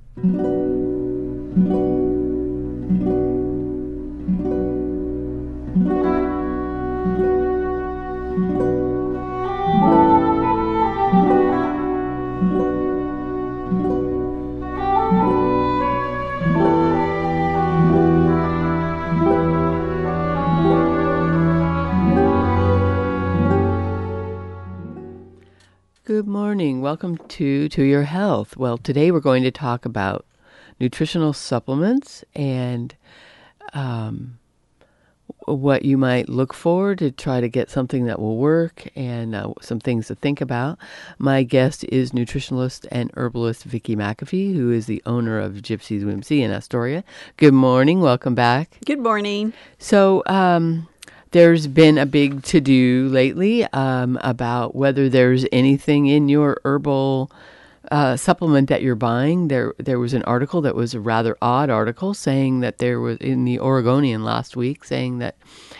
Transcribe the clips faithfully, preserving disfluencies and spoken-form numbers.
Good morning. Welcome to To Your Health. Well, today we're going to talk about nutritional supplements and um, what you might look for to try to get something that will work and uh, some things to think about. My guest is nutritionalist and herbalist Vicki McAfee, who is the owner of Gypsy's Whimsy in Astoria. Good morning. Welcome back. Good morning. So, um... there's been a big to-do lately um, about whether there's anything in your herbal uh, supplement that you're buying. There there was an article that was a rather odd article saying that there was, in the Oregonian last week, saying that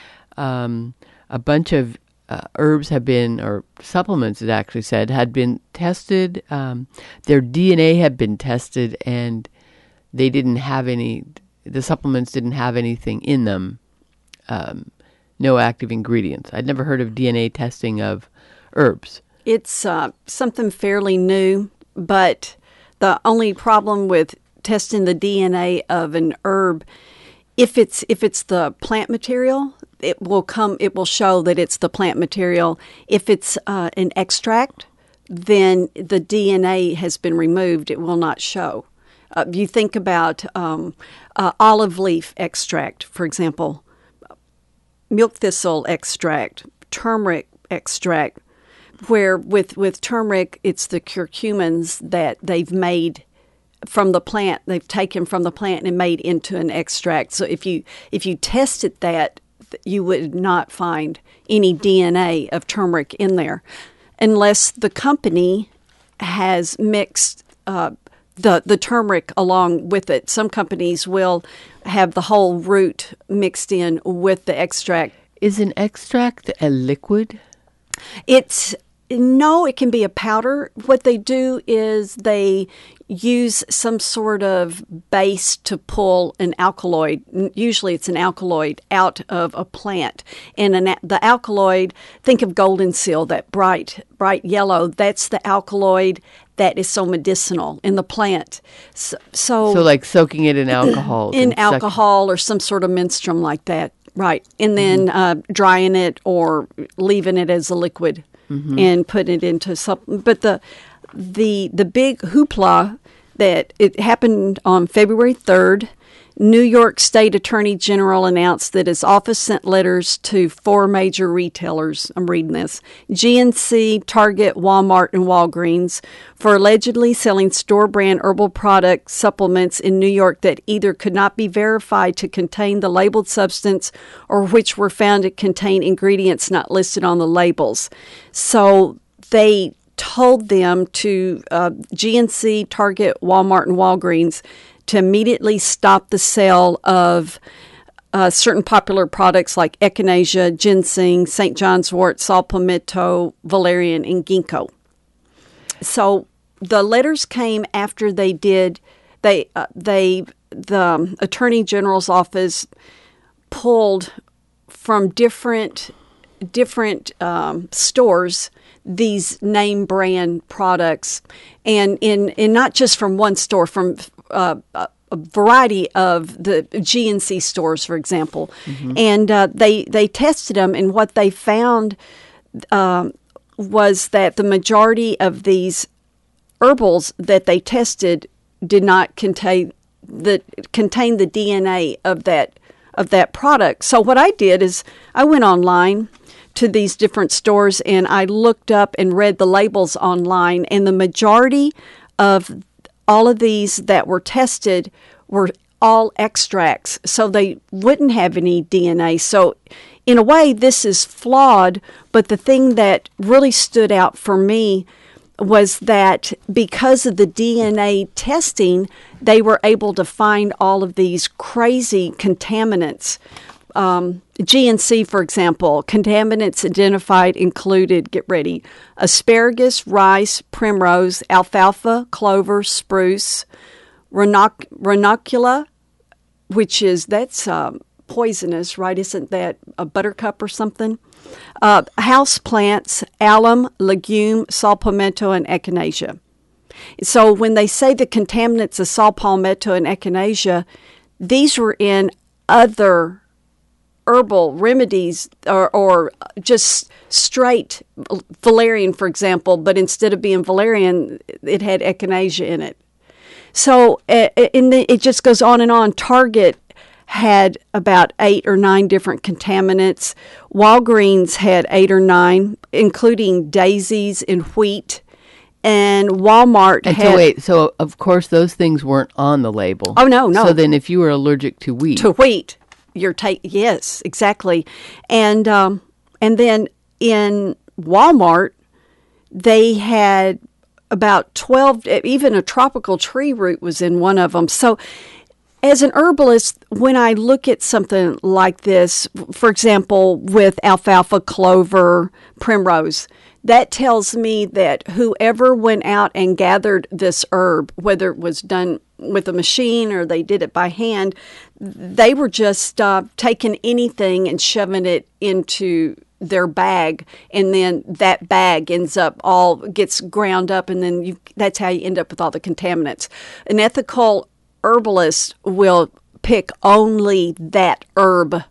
um, a bunch of uh, herbs have been, or supplements it actually said, had been tested. Um, their D N A had been tested and they didn't have any, the supplements didn't have anything in them. Um No active ingredients. I'd never heard of D N A testing of herbs. It's uh, something fairly new, but the only problem with testing the D N A of an herb, if it's if it's the plant material, it will come. It will show that it's the plant material. If it's uh, an extract, then the D N A has been removed. It will not show. Uh, you think about um, uh, olive leaf extract, for example. Milk thistle extract, turmeric extract, where with, with turmeric, it's the curcumins that they've made from the plant. They've taken from the plant and made into an extract. So if you if you tested that, you would not find any D N A of turmeric in there, unless the company has mixed uh, the the turmeric along with it. Some companies will have the whole root mixed in with the extract. Is an extract a liquid? It's no, it can be a powder. What they do is they use some sort of base to pull an alkaloid. Usually it's an alkaloid out of a plant. And an, the alkaloid, think of golden seal, that bright, bright yellow. That's the alkaloid that is so medicinal in the plant. So, so, so like soaking it in alcohol. In alcohol suck- or some sort of menstruum like that. Right. And then mm-hmm. uh, drying it or leaving it as a liquid. Mm-hmm. And put it into something. But the the the big hoopla that it happened on February third, New York State Attorney General announced that his office sent letters to four major retailers. I'm reading this: G N C, Target, Walmart, and Walgreens, for allegedly selling store-brand herbal product supplements in New York that either could not be verified to contain the labeled substance or which were found to contain ingredients not listed on the labels. So they told them to, uh, G N C, Target, Walmart, and Walgreens, to immediately stop the sale of uh, certain popular products like echinacea, ginseng, Saint John's wort, saw palmetto, valerian, and ginkgo. So the letters came after they did, they, uh, they, the Attorney General's office pulled from different, different um, stores these name brand products, and in, in not just from one store, from uh, a variety of the G N C stores, for example. Mm-hmm. And uh, they, they tested them, and what they found um, was that the majority of these herbals that they tested did not contain the contain the D N A of that of that product. So what I did is I went online to these different stores and I looked up and read the labels online, and the majority of all of these that were tested were all extracts, so they wouldn't have any D N A. So in a way, this is flawed, but the thing that really stood out for me was that because of the D N A testing, they were able to find all of these crazy contaminants. Um, G N C, for example, contaminants identified included, get ready, asparagus, rice, primrose, alfalfa, clover, spruce, ranoc- ranocula, which is, that's um, poisonous, right? Isn't that a buttercup or something? Uh, house plants, alum, legume, saw palmetto, and echinacea. So when they say the contaminants of saw palmetto and echinacea, these were in other herbal remedies, or, or just straight valerian, for example, but instead of being valerian, it had echinacea in it. So uh, in the, it just goes on and on. Target had about eight or nine different contaminants. Walgreens had eight or nine, including daisies and wheat. And Walmart and had... so wait, so of course those things weren't on the label. Oh, no, no. So then if you were allergic to wheat... To wheat, you're take yes, exactly. And, um, and then in Walmart, they had about twelve, even a tropical tree root was in one of them. So as an herbalist, when I look at something like this, for example, with alfalfa, clover, primrose, that tells me that whoever went out and gathered this herb, whether it was done with a machine or they did it by hand, they were just uh, taking anything and shoving it into their bag, and then that bag ends up all gets ground up, and then you, that's how you end up with all the contaminants. An ethical herbalist will pick only that herb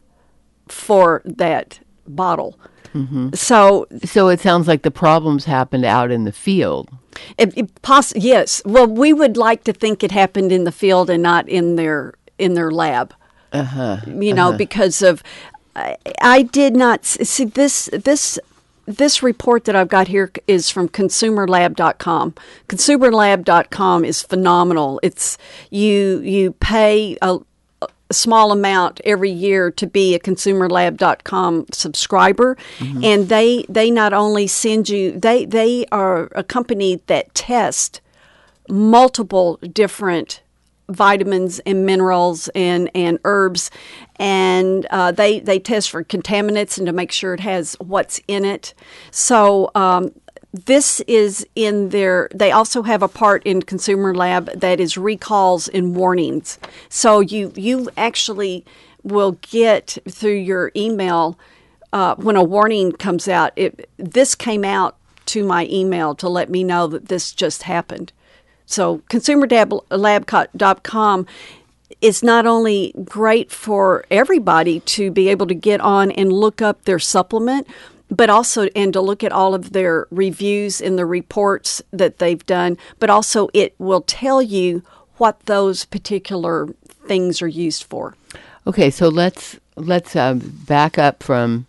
for that bottle. Mm-hmm. So, so it sounds like the problems happened out in the field. It, it poss- yes. Well, we would like to think it happened in the field and not in their in their lab. Uh-huh. You know, uh-huh. because of I, I did not see this this this report that I've got here is from consumer lab dot com. consumer lab dot com is phenomenal. It's you you pay a, a small amount every year to be a consumer lab dot com subscriber, mm-hmm. and they they not only send you they they are a company that tests multiple different vitamins and minerals and, and herbs, and uh, they they test for contaminants and to make sure it has what's in it. So um, this is in their. They also have a part in Consumer Lab that is recalls and warnings. So you you actually will get through your email uh, when a warning comes out. It, this came out to my email to let me know that this just happened. So consumer lab dot com is not only great for everybody to be able to get on and look up their supplement, but also and to look at all of their reviews and the reports that they've done, but also it will tell you what those particular things are used for. Okay, so let's let's uh, back up from.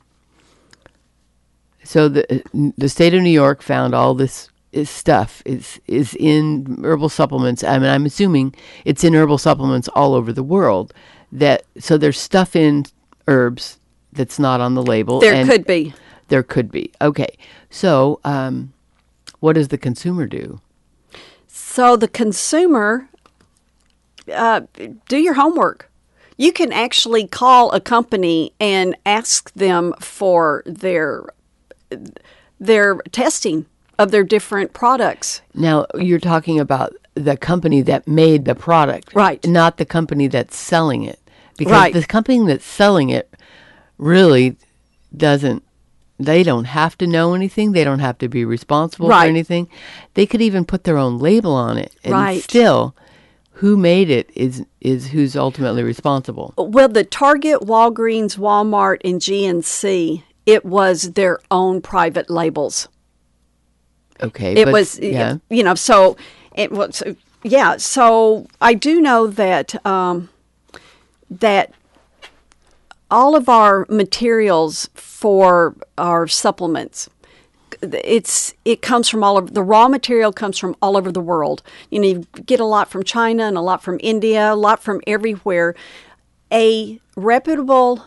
So the the state of New York found all this. Is stuff is is in herbal supplements. I mean, I'm assuming it's in herbal supplements all over the world. That so there's stuff in herbs that's not on the label. There and could be. There could be. Okay. So, um, what does the consumer do? So the consumer, uh, do your homework. You can actually call a company and ask them for their their testing of their different products. Now, you're talking about the company that made the product. Right. Not the company that's selling it. Because right. the company that's selling it really doesn't, they don't have to know anything. They don't have to be responsible right. for anything. They could even put their own label on it. And right. still, who made it is is who's ultimately responsible. Well, the Target, Walgreens, Walmart, and G N C, it was their own private labels. Okay, it but, was, yeah. you know, so it was, yeah. So I do know that um, that all of our materials for our supplements, it's it comes from all of the raw material comes from all over the world. You know, you get a lot from China and a lot from India, a lot from everywhere. A reputable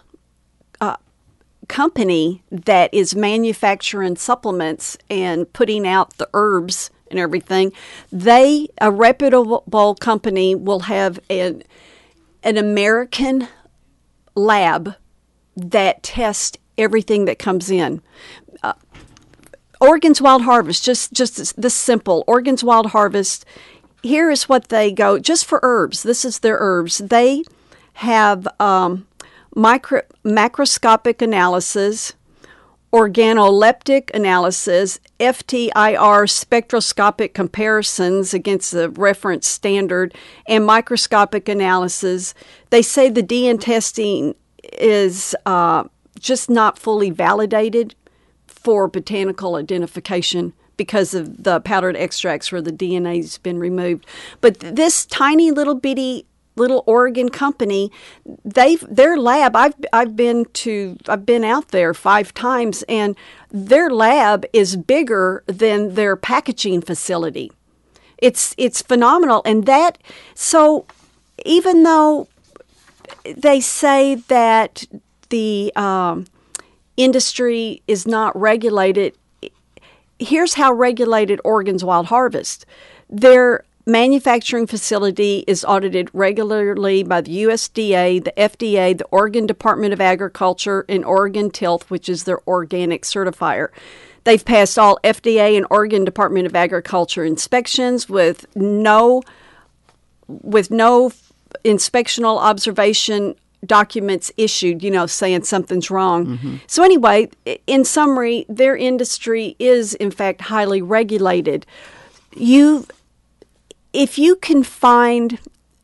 company that is manufacturing supplements and putting out the herbs and everything, they a reputable company will have an an American lab that tests everything that comes in. Uh, Oregon's Wild Harvest, just just this simple. Oregon's Wild Harvest here is what they go, just for herbs. This is their herbs. They have um, micro, macroscopic analysis, organoleptic analysis, F T I R spectroscopic comparisons against the reference standard, and microscopic analysis. They say the D N testing is uh, just not fully validated for botanical identification because of the powdered extracts where the D N A has been removed. But this tiny little bitty little Oregon company, they their lab, I've I've been to I've been out there five times, and their lab is bigger than their packaging facility. It's it's phenomenal. And that, so even though they say that the um, industry is not regulated, here's how regulated Oregon's Wild Harvest. Their manufacturing facility is audited regularly by the U S D A, the F D A, the Oregon Department of Agriculture, and Oregon Tilth, which is their organic certifier. They've passed all F D A and Oregon Department of Agriculture inspections with no with no inspectional observation documents issued, you know, saying something's wrong. Mm-hmm. So anyway, in summary, their industry is, in fact, highly regulated. You, if you can find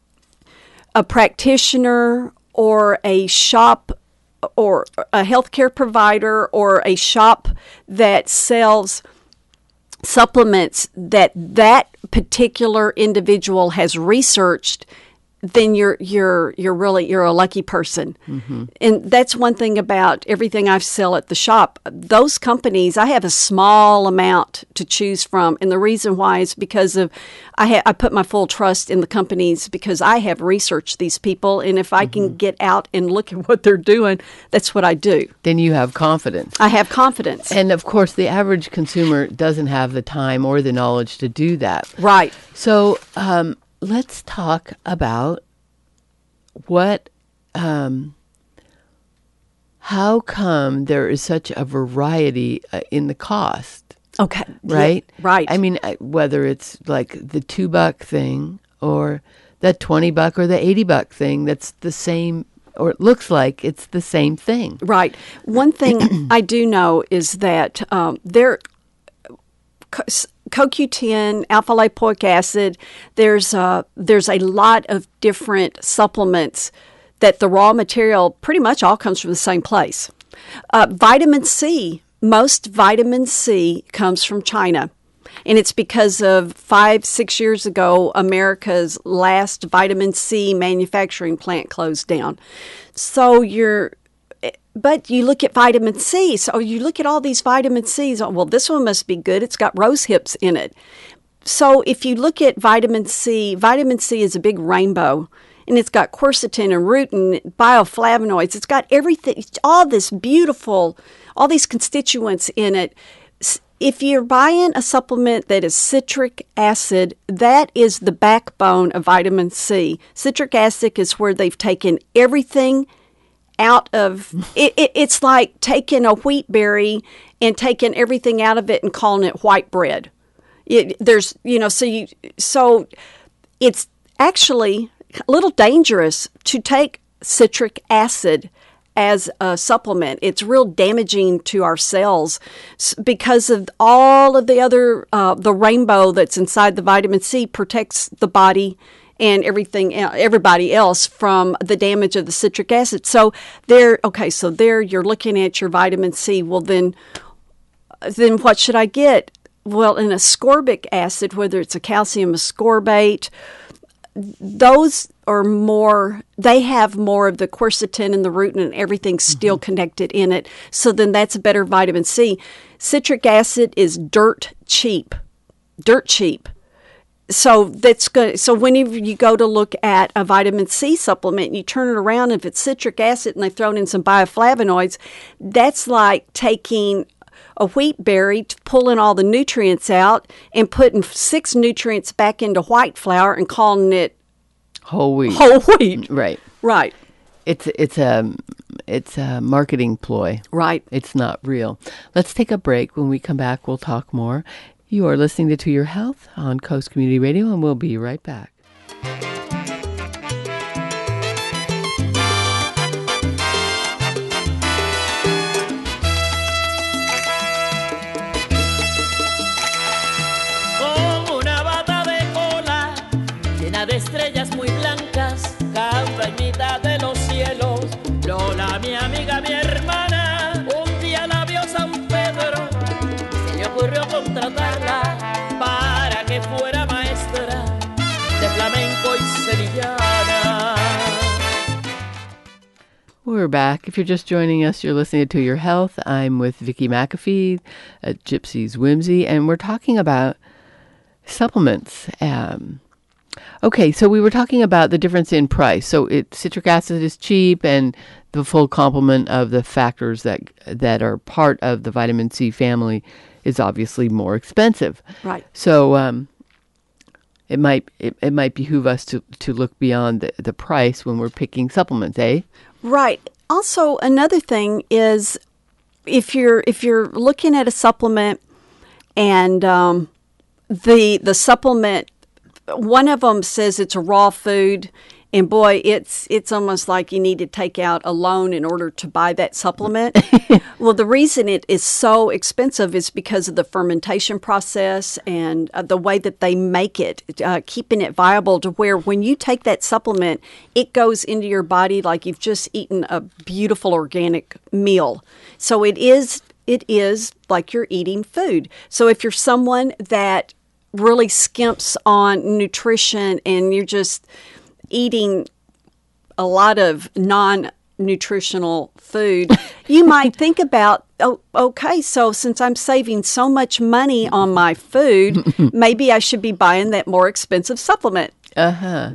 a practitioner or a shop or a healthcare provider or a shop that sells supplements that that particular individual has researched, then you're you're you're really you're a lucky person. Mm-hmm. And that's one thing about everything I sell at the shop. Those companies, I have a small amount to choose from, and the reason why is because of I ha- I put my full trust in the companies because I have researched these people, and if I mm-hmm. can get out and look at what they're doing, that's what I do. Then you have confidence. I have confidence. And of course, the average consumer doesn't have the time or the knowledge to do that. Right. So, um, let's talk about what, um, how come there is such a variety uh, in the cost? Okay. Right? Yeah, right. I mean, whether it's like the two buck thing or the twenty buck or the eighty buck thing, that's the same, or it looks like it's the same thing. Right. One thing I do know is that um, there C O Q ten, alpha lipoic acid, there's a, there's a lot of different supplements that the raw material pretty much all comes from the same place. Uh, vitamin C, most vitamin C comes from China. And it's because of five, six years ago, America's last vitamin C manufacturing plant closed down. So you're But you look at vitamin C, so you look at all these vitamin C's, oh, well, this one must be good. It's got rose hips in it. So if you look at vitamin C, vitamin C is a big rainbow, and it's got quercetin and rutin, bioflavonoids. It's got everything, all this beautiful, all these constituents in it. If you're buying a supplement that is citric acid, that is the backbone of vitamin C. Citric acid is where they've taken everything out of it, it. It's like taking a wheat berry and taking everything out of it and calling it white bread. It, there's, you know, so you, so it's actually a little dangerous to take citric acid as a supplement. It's real damaging to our cells because of all of the other, uh, the rainbow that's inside the vitamin C protects the body and everything, everybody else from the damage of the citric acid. So there, okay, so there you're looking at your vitamin C. Well, then, then what should I get? Well, an ascorbic acid, whether it's a calcium ascorbate, those are more, they have more of the quercetin and the rutin and everything still mm-hmm. connected in it. So then that's a better vitamin C. Citric acid is dirt cheap, dirt cheap. So that's good. So whenever you go to look at a vitamin C supplement, you turn it around, if it's citric acid and they've thrown in some bioflavonoids, that's like taking a wheat berry, pulling all the nutrients out and putting six nutrients back into white flour and calling it whole wheat. Whole wheat. Right. Right. It's it's a it's a marketing ploy. Right. It's not real. Let's take a break. When we come back, we'll talk more. You are listening to To Your Health on Coast Community Radio, and we'll be right back. Con una bata de cola llena de estrellas muy blancas, canta en mitad de los cielos. Lola, mi amiga, mi hermana, un día la vio San Pedro, se le ocurrió contratarla para que fuera maestra de flamenco y sevillana. We're back. If you're just joining us, you're listening to Your Health. I'm with Vicki McAfee at Gypsy's Whimsy, and we're talking about supplements. Um, okay, so we were talking about the difference in price. So it, citric acid is cheap, and the full complement of the factors that that are part of the vitamin C family is obviously more expensive. Right. So um, it might it, it might behoove us to, to look beyond the, the price when we're picking supplements, eh? Right. Also, another thing is if you're if you're looking at a supplement and um, the the supplement, one of them says it's a raw food, and boy, it's it's almost like you need to take out a loan in order to buy that supplement. Well, the reason it is so expensive is because of the fermentation process and uh, the way that they make it, uh, keeping it viable to where when you take that supplement, it goes into your body like you've just eaten a beautiful organic meal. So it is it is like you're eating food. So if you're someone that really skimps on nutrition and you're just eating a lot of non-nutritional food, you might think about, oh, okay, so since I'm saving so much money on my food, maybe I should be buying that more expensive supplement. Uh-huh.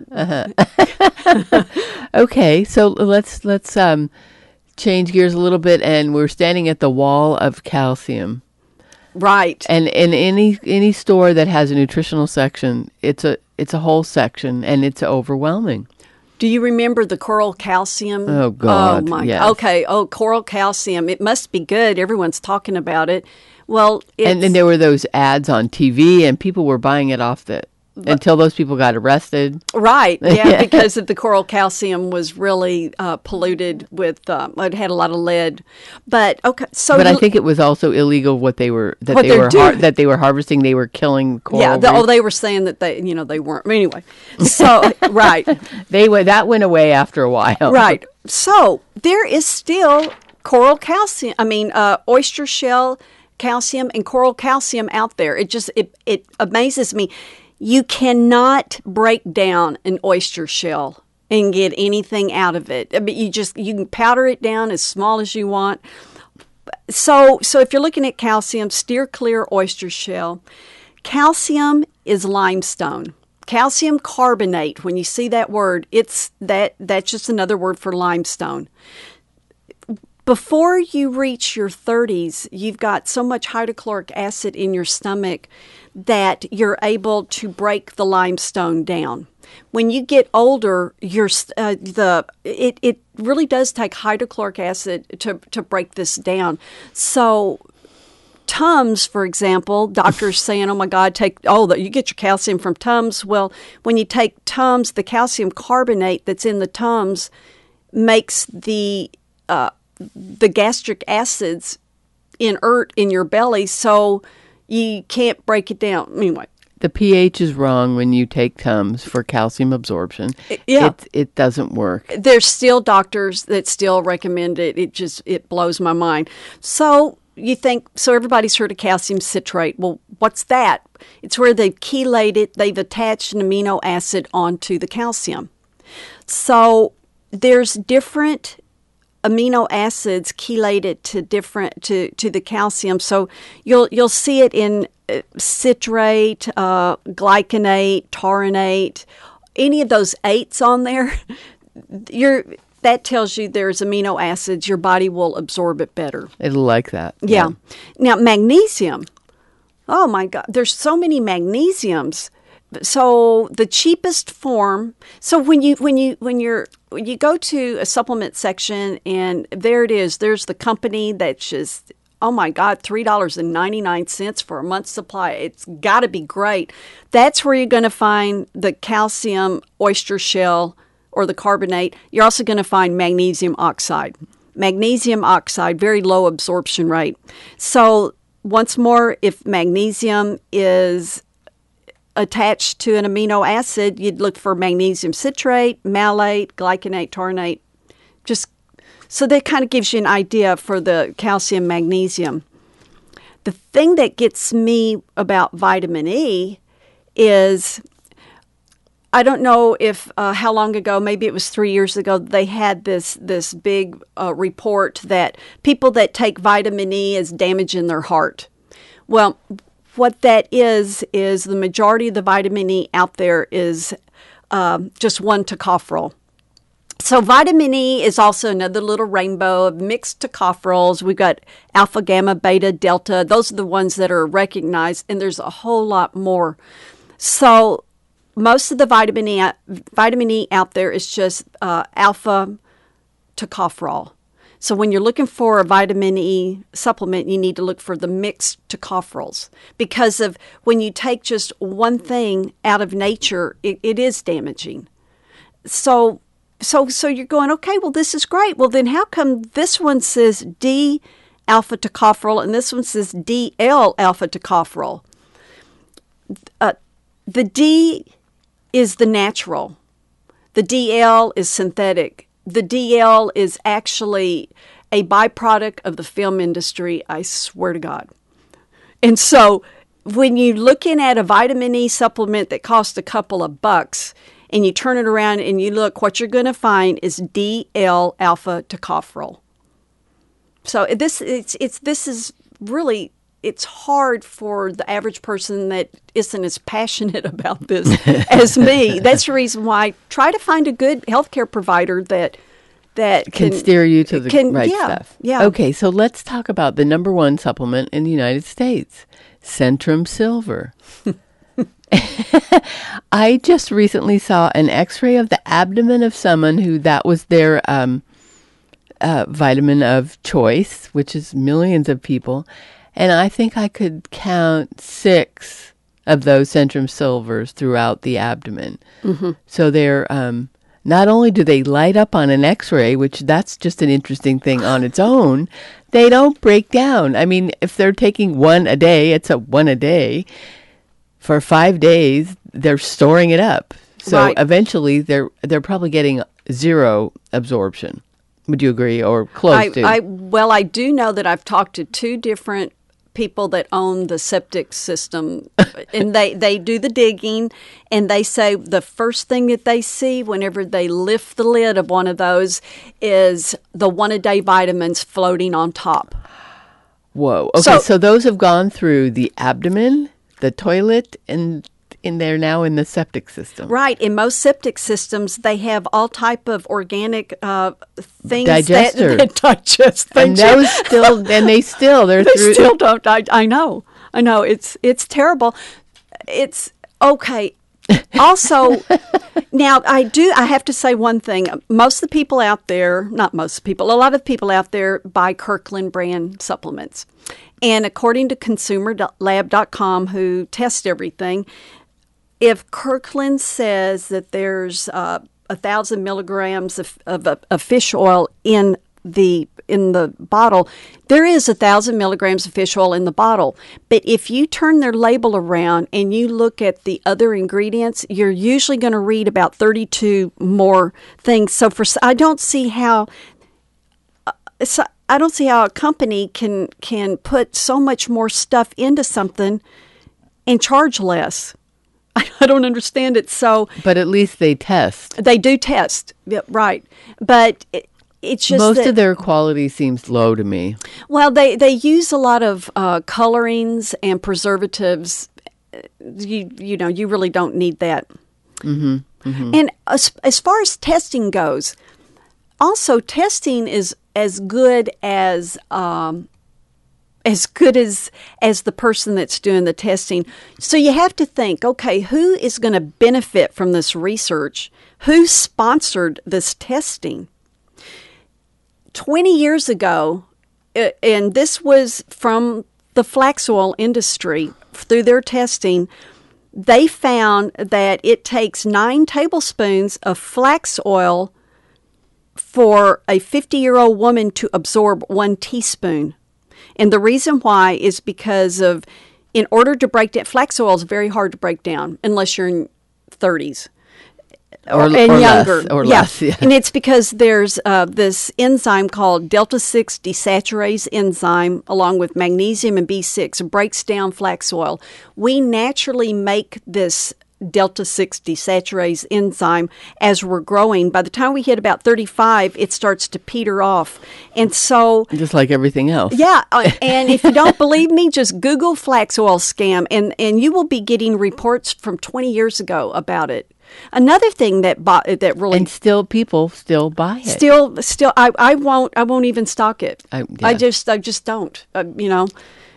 Uh-huh. Okay, so let's let's um, change gears a little bit, and we're standing at the wall of calcium. Right. And in any any store that has a nutritional section, it's a it's a whole section, and it's overwhelming. Do you remember the coral calcium? Oh, God, Oh, my yes. God. Okay. Oh, coral calcium. It must be good. Everyone's talking about it. Well, it's, And then there were those ads on T V, and people were buying it off the until those people got arrested. right. Yeah, because of the coral calcium was really uh, polluted with, uh, it had a lot of lead. But, okay. So, But I you- think it was also illegal what they were that What they they're were doing. that they were harvesting. They were killing coral yeah. The, oh, reefs. they were saying that they, you know, they weren't. Anyway. So, right. They went that went away after a while. Right. So there is still coral calcium. I mean, uh, oyster shell calcium and coral calcium out there. It just it it amazes me. You cannot break down an oyster shell and get anything out of it. I mean, you just you can powder it down as small as you want. So so if you're looking at calcium, steer clear oyster shell. Calcium is limestone. Calcium carbonate, when you see that word, it's that that's just another word for limestone. Before you reach your thirties, you've got so much hydrochloric acid in your stomach that you're able to break the limestone down. When you get older, you're, uh, the it, it really does take hydrochloric acid to, to break this down. So Tums, for example, doctors saying, oh my God, take, oh, you get your calcium from Tums. Well, when you take Tums, the calcium carbonate that's in the Tums makes the, uh, the gastric acids inert in your belly, so you can't break it down. Anyway. The pH is wrong when you take Tums for calcium absorption. Yeah. It, it doesn't work. There's still doctors that still recommend it. It just, it blows my mind. So you think, so everybody's heard of calcium citrate. Well, what's that? It's where they've chelated, they've attached an amino acid onto the calcium. So there's different amino acids chelated to different to, to the calcium. So you'll you'll see it in uh, citrate, uh, glycinate, taurinate, any of those eights on there. You're that tells you there's amino acids. Your body will absorb it better. It'll like that. Yeah. Now, magnesium. Oh, my God. There's so many magnesiums. So the cheapest form. So when you when you when you're when you go to a supplement section and there it is. There's the company that's just oh my God, three dollars and ninety-nine cents for a month's supply. It's got to be great. That's where you're going to find the calcium oyster shell or the carbonate. You're also going to find magnesium oxide. Magnesium oxide, very low absorption rate. So once more, if magnesium is attached to an amino acid, you'd look for magnesium citrate, malate, glycinate, taurate. Just so that kind of gives you an idea for the calcium, magnesium. The thing that gets me about vitamin E is, I don't know if uh, how long ago, maybe it was three years ago, they had this this big uh, report that people that take vitamin E is damaging their heart. Well, what that is, is the majority of the vitamin E out there is um, just one tocopherol. So vitamin E is also another little rainbow of mixed tocopherols. We've got alpha, gamma, beta, delta. Those are the ones that are recognized, and there's a whole lot more. So most of the vitamin E, vitamin E out there is just uh, alpha tocopherol. So when you're looking for a vitamin E supplement, you need to look for the mixed tocopherols, because of when you take just one thing out of nature, it, it is damaging. So, so, so you're going, okay, well, this is great. Well, then how come this one says D alpha tocopherol and this one says D L alpha tocopherol? Uh, the D is the natural. The D L is synthetic. The D L is actually a byproduct of the film industry, I swear to God. And so when you're looking at a vitamin E supplement that costs a couple of bucks and you turn it around and you look, what you're going to find is D L alpha tocopherol. So this it's it's this is really, it's hard for the average person that isn't as passionate about this as me. That's the reason why I try to find a good healthcare provider that that can, can steer you to the can, right yeah, stuff. Yeah. Okay, so let's talk about the number one supplement in the United States, Centrum Silver. I just recently saw an X-ray of the abdomen of someone who that was their um, uh, vitamin of choice, which is millions of people. And I think I could count six of those Centrum Silvers throughout the abdomen. Mm-hmm. So they're, um, not only do they light up on an X-ray, which that's just an interesting thing on its own, they don't break down. I mean, if they're taking one a day, it's a one a day. For five days, they're storing it up. So right. eventually, they're they're probably getting zero absorption. Would you agree, or close I, to? I, well, I do know that I've talked to two different people that own the septic system, and they, they do the digging, and they say the first thing that they see whenever they lift the lid of one of those is the one-a-day vitamins floating on top. Whoa. Okay, so, so those have gone through the abdomen, the toilet, and in there now in the septic system. Right. In most septic systems, they have all type of organic uh, things Digester. that, that digest And things. those still, and they still, they're they through. still don't. I, I know. I know. It's it's terrible. It's okay. Also, now I do. I have to say one thing. Most of the people out there, not most people, a lot of people out there buy Kirkland brand supplements. And according to consumer lab dot com, who tests everything, if Kirkland says that there's uh, a thousand milligrams of, of, of fish oil in the in the bottle, there is a thousand milligrams of fish oil in the bottle. But if you turn their label around and you look at the other ingredients, you're usually going to read about thirty-two more things. So for I don't see how. Uh, so, I don't see how a company can can put so much more stuff into something and charge less. I, I don't understand it. So, but at least they test. They do test, yeah, right? But it, it's just most that, of their quality seems low to me. Well, they they use a lot of uh, colorings and preservatives. You you know you really don't need that. Mm-hmm, mm-hmm. And as as far as testing goes, also testing is as good as um, as good as as the person that's doing the testing. So you have to think, okay, who is going to benefit from this research? Who sponsored this testing? Twenty years ago, uh, and this was from the flax oil industry through their testing. They found that it takes nine tablespoons of flax oil for a fifty-year-old woman to absorb one teaspoon. And the reason why is because of, in order to break down, flax oil is very hard to break down unless you're in thirties. Or, and or younger. less. Or yeah. less, yeah. And it's because there's uh, this enzyme called delta six desaturase enzyme, along with magnesium and B six, breaks down flax oil. We naturally make this delta six desaturase enzyme as we're growing. By the time we hit about thirty-five, it starts to peter off. And so... Just like everything else. Yeah, uh, and if you don't believe me, just Google flax oil scam, and, and you will be getting reports from twenty years ago about it. Another thing that bo- that really And still, people still buy it. still still I, I won't I won't even stock it. I- I, yeah. just I just don't. Uh, you know,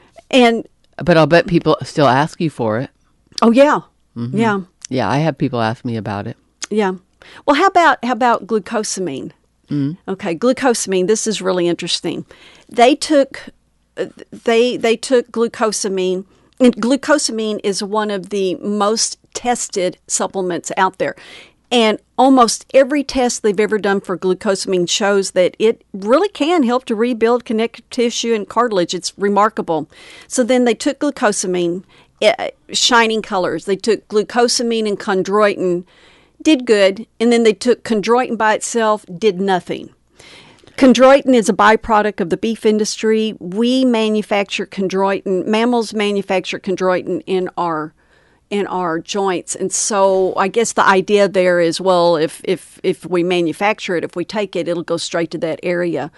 and But I'll bet people still ask you for it. oh yeah, yeah, Yeah, I have people ask me about it. yeah. Well, how about how about glucosamine? Okay, glucosamine. This is really interesting. They took uh, they they took glucosamine. And glucosamine is one of the most tested supplements out there. And almost every test they've ever done for glucosamine shows that it really can help to rebuild connective tissue and cartilage. It's remarkable. So then they took glucosamine, uh, shining colors. They took glucosamine and chondroitin, did good. And then they took chondroitin by itself, did nothing. Chondroitin is a byproduct of the beef industry. We manufacture chondroitin. Mammals manufacture chondroitin in our in our joints, and so I guess the idea there is, well, if if if we manufacture it, if we take it, it'll go straight to that area.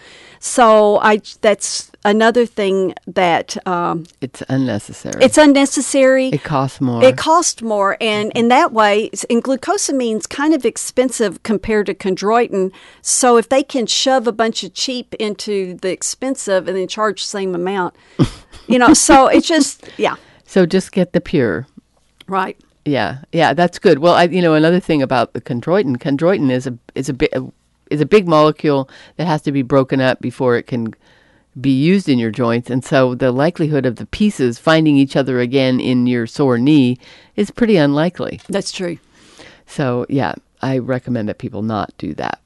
So I that's another thing that um, It's unnecessary. it's unnecessary. it costs more. It costs more, and in that way, and glucosamine's kind of expensive compared to chondroitin. So if they can shove a bunch of cheap into the expensive and then charge the same amount, you know, so it's just, yeah, so just get the pure. right. Yeah, yeah, that's good. Well, I, you know, another thing about the chondroitin, chondroitin is a is a bit is a big molecule that has to be broken up before it can be used in your joints, and so the likelihood of the pieces finding each other again in your sore knee is pretty unlikely. That's true. So, yeah, I recommend that people not do that.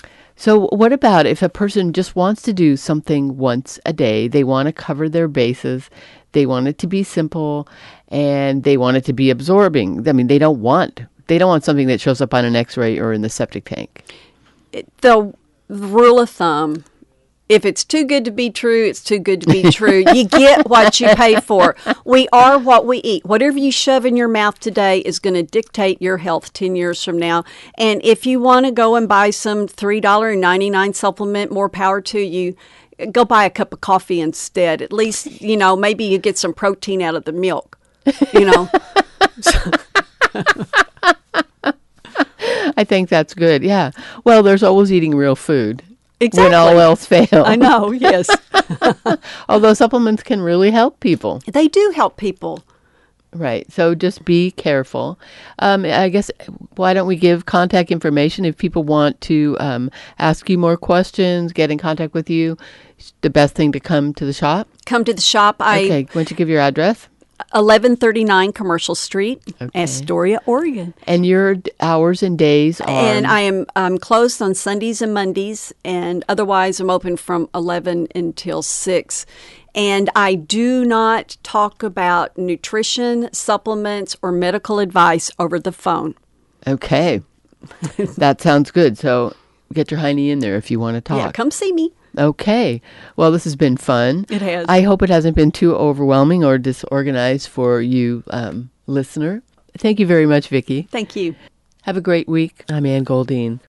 So what about if a person just wants to do something once a day? They want to cover their bases. They want it to be simple, and they want it to be absorbing. I mean, they don't want they don't want something that shows up on an X-ray or in the septic tank. The rule of thumb, if it's too good to be true, it's too good to be true. You get what you pay for. We are what we eat. Whatever you shove in your mouth today is going to dictate your health ten years from now. And if you want to go and buy some three dollars and ninety-nine cents supplement, more power to you. Go buy a cup of coffee instead. At least, you know, maybe you get some protein out of the milk, you know. I think that's good, yeah. Well, there's always eating real food. Exactly. When all else fails. I know, yes. Although supplements can really help people. They do help people. Right. So just be careful. Um, I guess, why don't we give contact information if people want to um, ask you more questions, get in contact with you? The best thing to come to the shop? Come to the shop. I Okay. Why don't you give your address? eleven thirty-nine Commercial Street, Okay. Astoria, Oregon. And your d- hours and days are? And I am um, closed on Sundays and Mondays, and otherwise I'm open from eleven until six. And I do not talk about nutrition, supplements, or medical advice over the phone. Okay. That sounds good. So get your hiney in there if you want to talk. Yeah, come see me. Okay. Well, this has been fun. It has. I hope it hasn't been too overwhelming or disorganized for you, um, listener. Thank you very much, Vicki. Thank you. Have a great week. I'm Ann Goldine.